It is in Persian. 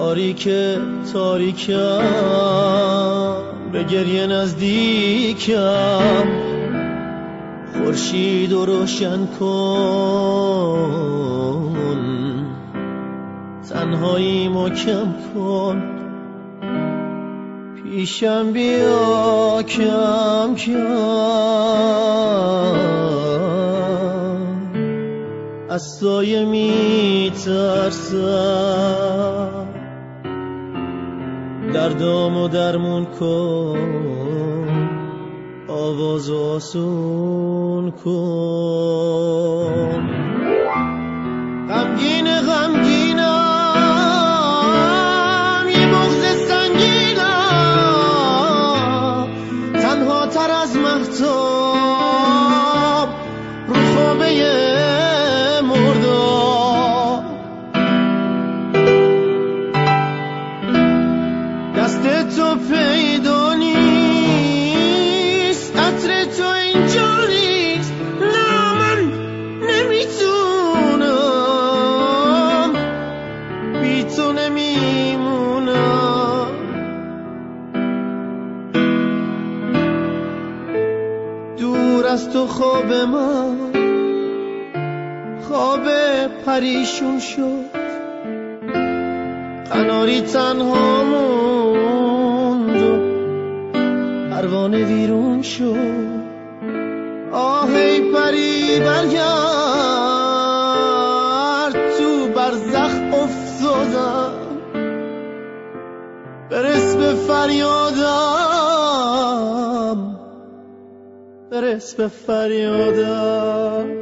تاریکم به گریه نزدیکم، خورشید رو روشن کن، تنهاییمو کم کن، پیشم بیا کم کم، از سایه میترسم، دردامو درمون کن، آواز آسون کن. غمگینم یه بغض سنگینم، تنها تر از مهتاب رو خوابه مرداب. دست تو پیدا نیست، عطر تو اینجا نیست، نه من نمیتونم، بی تو نمیمونم. دور از تو خواب من خواب پریشون شد، قناری تنها موند و پروانه ویرون شد. آهی پری برگرد، تو برزخ افتادم، برس به فریادم، برس به فریادم.